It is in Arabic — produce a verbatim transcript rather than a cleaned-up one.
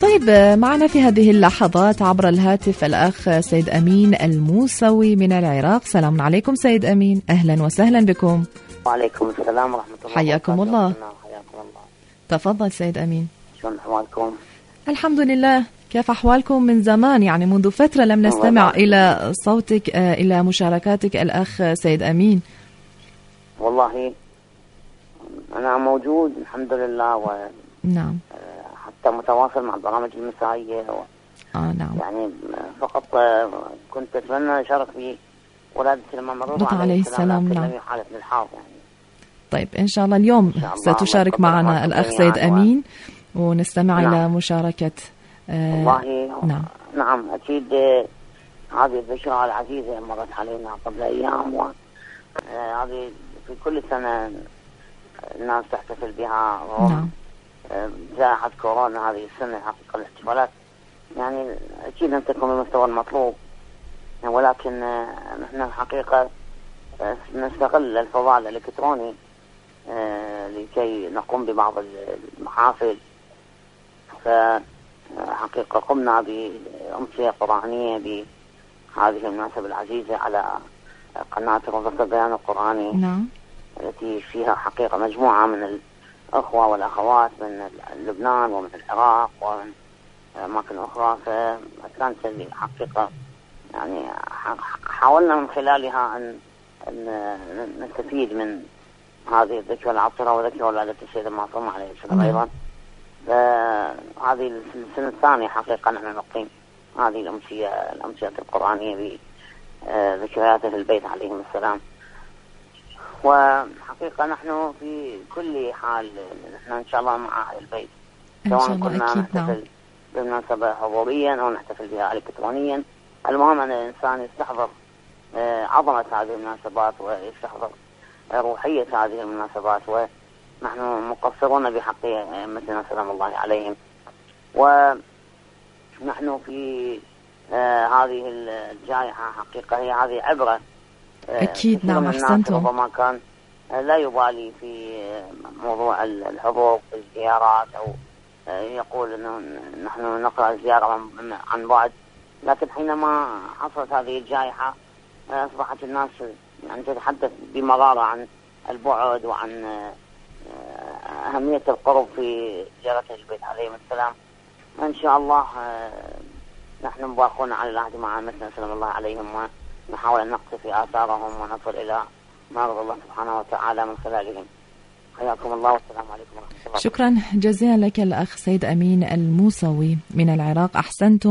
طيب معنا في هذه اللحظات عبر الهاتف الأخ سيد أمين الموسوي من العراق. سلام عليكم سيد أمين، أهلا وسهلا بكم. وعليكم السلام ورحمة الله. حياكم الله. حياكم الله. تفضل سيد أمين. شلون أحوالكم؟ الحمد لله. كيف أحوالكم؟ من زمان يعني منذ فترة لم نستمع إلى صوتك، إلى مشاركاتك الأخ سيد أمين. والله أنا موجود الحمد لله، و نعم حتى متواصل مع البرامج المسائية و... آه نعم. يعني فقط كنت أتمنى أشارك في ولادة الإمام الرضا عليه السلام. لكن نعم. لم يحالفني الحظ يعني. طيب إن شاء الله اليوم شاء الله ستشارك معنا الأخ سيد أمين ونستمع نعم. إلى مشاركة آه والله نعم نعم أكيد. هذه الذكرى العزيزة مرت علينا قبل أيام، وهذه في كل سنة الناس تحتفل بها. نعم. جائحة كورونا هذه السنة حقيقة الاحتفالات يعني أكيد لم تكن بالمستوى المطلوب، ولكن نحن حقيقة نستغل الفضاء الإلكتروني لكي نقوم ببعض المحافل. فحقيقة قمنا بأمسية قرآنية بهذه المناسبة العزيزة على قناة روضة البيان القرآني. نعم. التي فيها حقيقة مجموعة من الأخوة والأخوات من لبنان ومن العراق ومن أماكن أخرى. فكانت حقيقة يعني حاولنا من خلالها أن نستفيد من هذه الذكرى العطرة وذكرى ولادة السيدة المعصومة عليه السلام. أيضا هذه السنة الثانية حقيقة نحن نقيم هذه الأمسية الأمسية القرآنية بذكرياته في البيت عليهم السلام. وحقيقة نحن في كل حال نحن إن شاء الله مع أهل البيت، سواء كنا نحتفل بمناسبة حضوريا أو نحتفل بها إلكترونيا. المهم أن الإنسان يستحضر عظمة هذه المناسبات ويستحضر روحية هذه المناسبات، ونحن مقصرون بحق أئمتنا سلام الله عليهم. ونحن في هذه الجائحة حقيقة هي هذه عبرة. أكيد نعم أحسنتم. ربما كان لا يبالي في موضوع الحضور في الزيارات أو يقول أنه نحن نقرأ الزيارة عن بعد، لكن حينما حصلت هذه الجائحة أصبحت الناس يعني تتحدث بمرارة عن البعد وعن أهمية القرب في زيارة البيت عليهم السلام. إن شاء الله نحن مباقون على العهد مع أئمتنا سلام الله عليهم، ونحاول أن نقتفي آثارهم ونصل إلى ما رضى الله سبحانه وتعالى من خلالهم. حياكم الله والسلام عليكم ورحمة الله. شكرا جزيلا لك الأخ سيد أمين الموسوي من العراق. أحسنتم.